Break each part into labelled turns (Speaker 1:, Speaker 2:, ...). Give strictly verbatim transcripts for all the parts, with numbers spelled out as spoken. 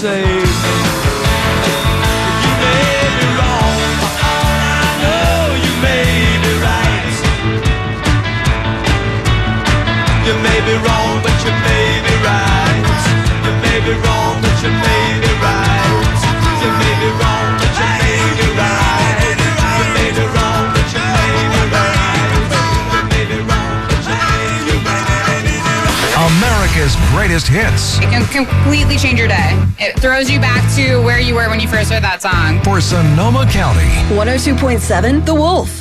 Speaker 1: say. You may be wrong, for all I know you may be right. You may be wrong, but you may be right. You may be wrong, but you may be right. You may be wrong, but you may be right. You may be wrong, but you may be right. You may be wrong, but you may be right.
Speaker 2: America's greatest hits.
Speaker 3: It can completely change your day. It throws you back to where you were when you first heard that song.
Speaker 2: For Sonoma County.
Speaker 4: one oh two point seven The Wolf.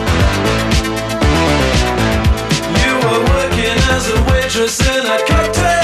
Speaker 1: As a waitress in a cocktail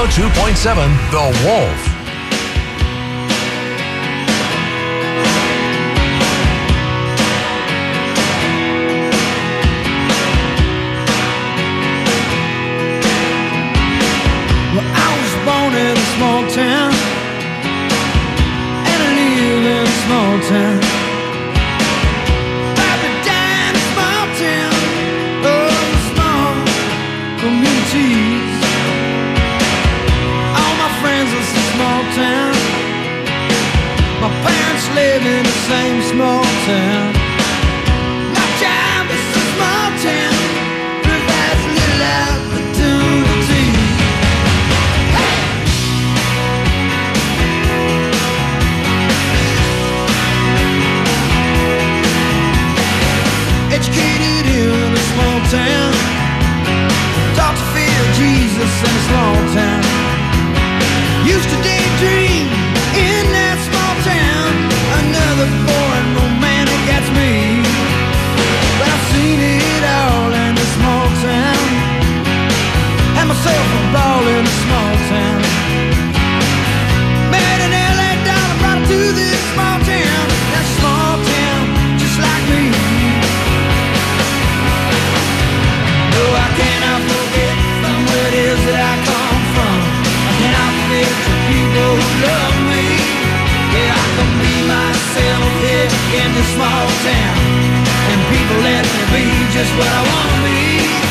Speaker 2: oh two point seven The Wolf.
Speaker 5: Well, I was born in a small town, and I live in a small town. I've died in a small town, oh, small communities. All my friends live in a small town. My parents live in the same small town. My job is a small town, provides little opportunity. Educated in a small town, taught to fear Jesus in a small town. Used to daydream in that small town. Another boring romantic gets me, but I've seen it all in a small town. Had myself a ball in a small town. Married an L A dollar, brought her to this small town. That small town, just like me. No, I cannot forget from where it is that I come from. I cannot forget the people who love me. Yeah, I can be myself here in this small town, and people let me be just what I want to be.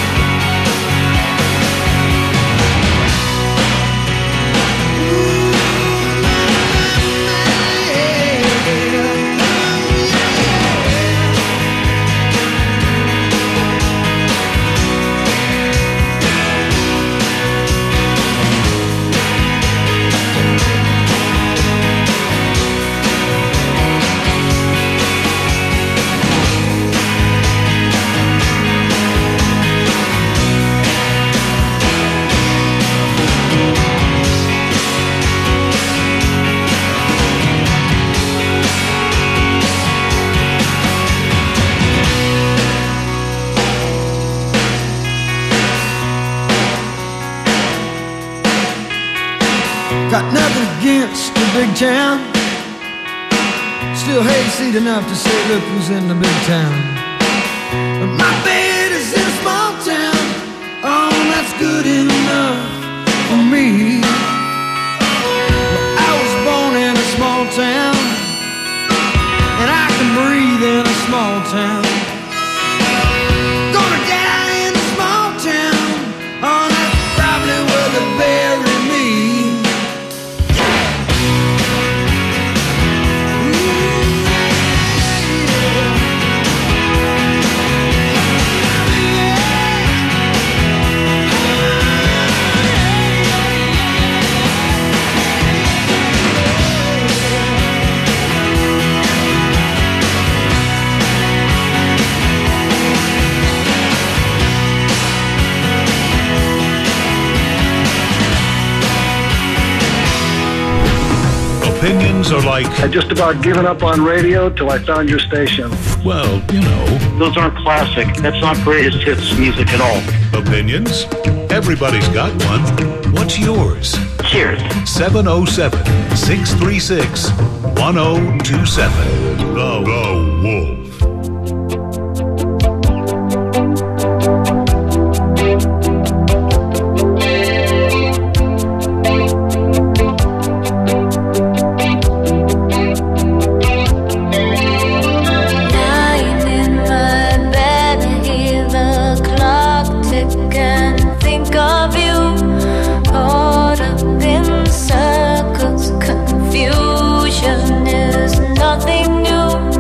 Speaker 5: Got nothing against the big town, still hayseed enough to say look who's in the big town. But my bed is in a small town, oh that's good enough for me. Well, I was born in a small town, and I can breathe in a small town. Gonna die in a small town, oh that's probably where they bury me.
Speaker 2: Opinions are like...
Speaker 6: I just about given up on radio till I found your station.
Speaker 2: Well, you know.
Speaker 7: Those aren't classic. That's not greatest hits music at all.
Speaker 2: Opinions? Everybody's got one. What's yours?
Speaker 7: Cheers.
Speaker 2: seven oh seven, six three six, one oh two seven. The, the Wolf.
Speaker 8: Confusion is nothing new.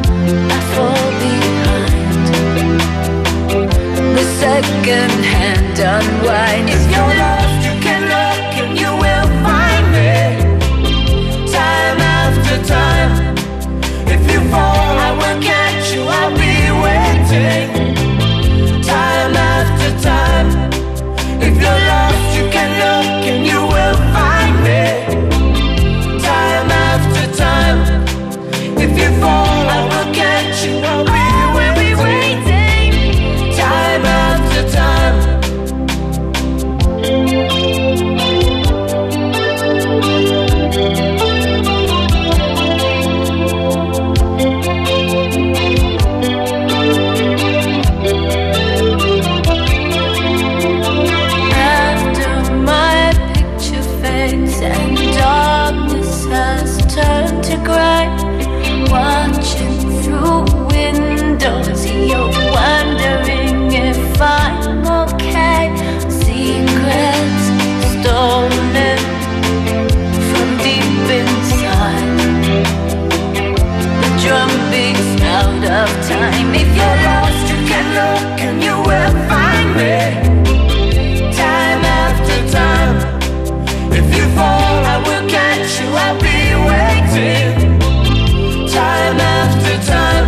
Speaker 9: second hand.
Speaker 8: hand unwind. If you're lost, you can look and you will find me. Time after time. If you fall, I will catch you, I'll be waiting. Time after time. If you're lost, you can look and you will find me. Time after time. If you fall, I will catch you, I'll be waiting. Time after time. After my picture fades and darkness has turned to gray, watching through windows, you're wondering if I'm okay. Secrets stolen from deep inside. The drum beats out of time. If you're lost, you can look and you will find me. Time after time. If you fall, I will catch you, I'll be waiting. Time after time.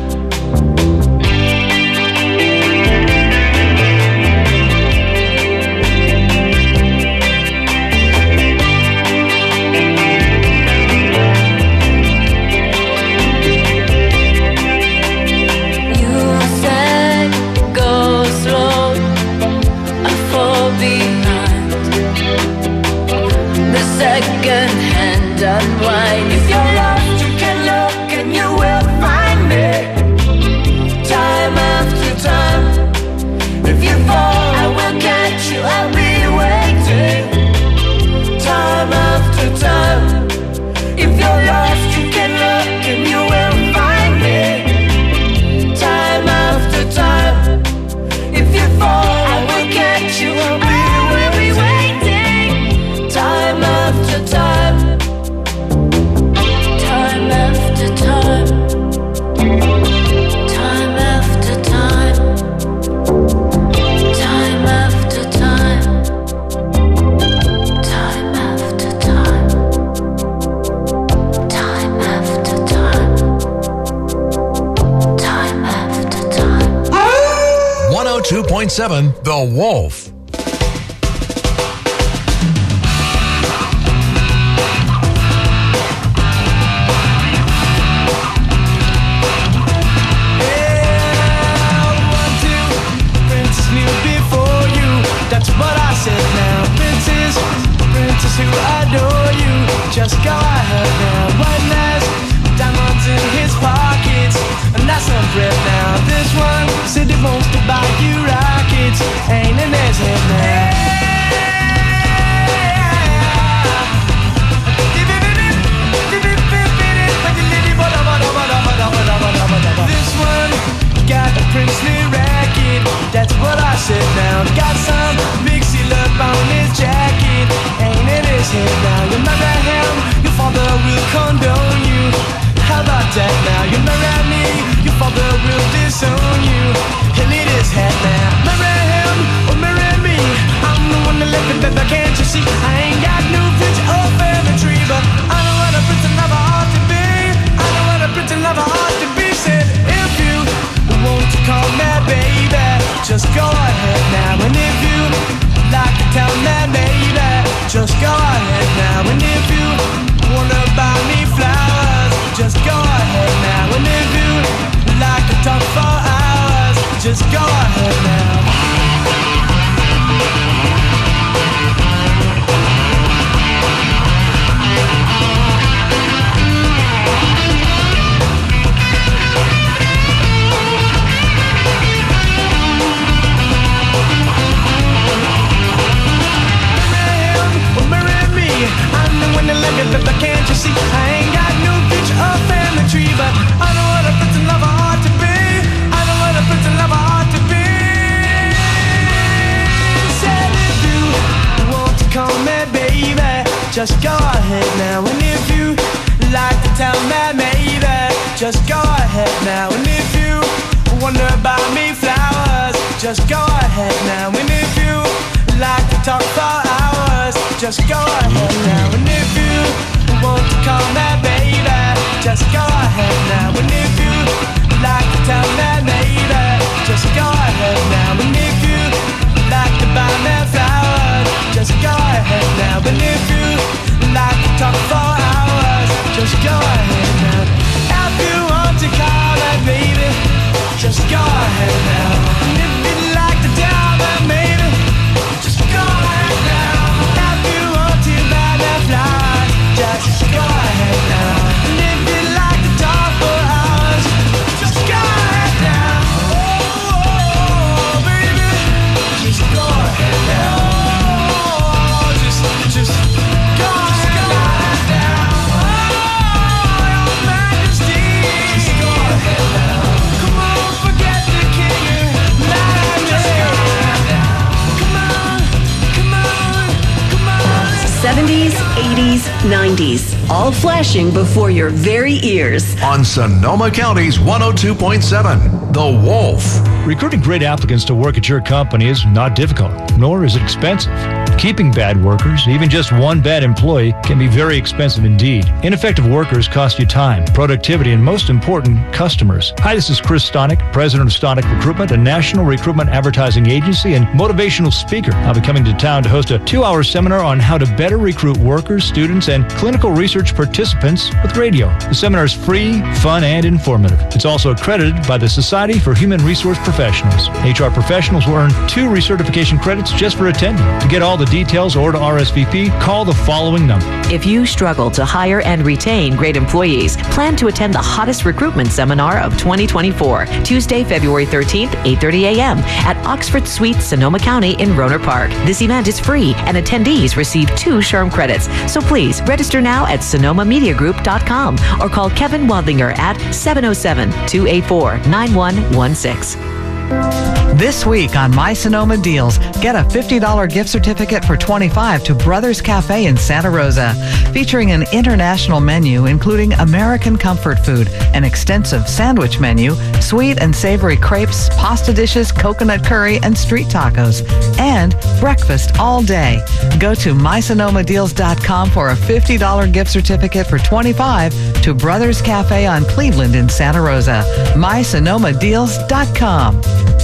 Speaker 8: You said go slow, I fall behind. The second hand unwind. If you're lost, you can look and you will find me. Time after time. If you fall, I will catch you, I'll be waiting. Time after time. If you're lost, you can look and you will find me. Time after time. If you fall, I will catch you, I'll be waiting. Time after time. Time after time. Time after time. Time after time. Time after time. Time after time. Time after time.
Speaker 9: one oh two point seven The Wolf.
Speaker 5: That's what I said now. Princess, princess who adore you. Just go ahead now. One last diamonds in his pockets, and that's some bread now. This one said he wants to buy you rockets. Ain't in his head now. This one got a princely racket. That's what I said now. Got some big seal up on his jacket. Ain't in his head now. You marry him, your father will condone you. How about that now? You marry me, your father will disown you. He'll eat his head now. Marry him or marry me, I'm the one that left it, baby, can't you see? I ain't got no picture or family tree, but I know what a prince lover ought to be. I know what a prince lover ought to be. Said if you want to call me baby, just go ahead now. And if you like to tell me baby, just go ahead now. And if you wanna buy me flowers, just go ahead now. And if you like to talk for hours, just go ahead now. But can't you see, I ain't got no picture or family tree, but I know what a prince and lover ought to be. I know what a prince and lover ought to be. Said if you want to call me baby, just go ahead now. And if you like to tell me maybe, just go ahead now. And if you wonder about me flowers, just go ahead now. And if you just go ahead now. And if you want to call me baby, just go ahead now. And if you like to tell me maybe, just go ahead now. And if you like to buy me flowers, just go ahead now. And if you like to talk for hours, just go ahead now. If you want to call me baby, just go ahead now. And if you'd like to tell me maybe, just go ahead now. If you want to buy me flowers, just go ahead now. And if you'd like to talk for hours, just go ahead now. Oh, oh, baby, just go ahead now. Oh, just, just go ahead now. Oh, your majesty, just go ahead now. Come on, forget the king and majesty. Just go ahead now. Come on, come on, come on.
Speaker 4: seventies, eighties, nineties, all flashing before your very ears.
Speaker 9: On Sonoma County's one oh two point seven, The Wolf.
Speaker 10: Recruiting great applicants to work at your company is not difficult, nor is it expensive. Keeping bad workers, even just one bad employee, can be very expensive indeed. Ineffective workers cost you time, productivity, and most important, customers. Hi, this is Chris Stonick, president of Stonick Recruitment, a national recruitment advertising agency and motivational speaker. I'll be coming to town to host a two-hour seminar on how to better recruit workers, students, and clinical research participants with radio. The seminar is free, fun, and informative. It's also accredited by the Society for Human Resource Professionals. H R professionals will earn two recertification credits just for attending. To get all the details or to R S V P, call the following number.
Speaker 11: If you struggle to hire and retain great employees, plan to attend the hottest recruitment seminar of twenty twenty-four, Tuesday, February thirteenth, eight thirty a.m. at Oxford Suites, Sonoma County in Rohnert Park. This event is free and attendees receive two SHRM credits. So please register now at sonoma media group dot com or call Kevin Wadlinger at seven oh seven, two eight four, nine one one six.
Speaker 12: This week on My Sonoma Deals, get a fifty dollars gift certificate for twenty-five dollars to Brothers Cafe in Santa Rosa, featuring an international menu including American comfort food, an extensive sandwich menu, sweet and savory crepes, pasta dishes, coconut curry, and street tacos, and breakfast all day. Go to my sonoma deals dot com for a fifty dollars gift certificate for twenty-five dollars to Brothers Cafe on Cleveland in Santa Rosa. my sonoma deals dot com.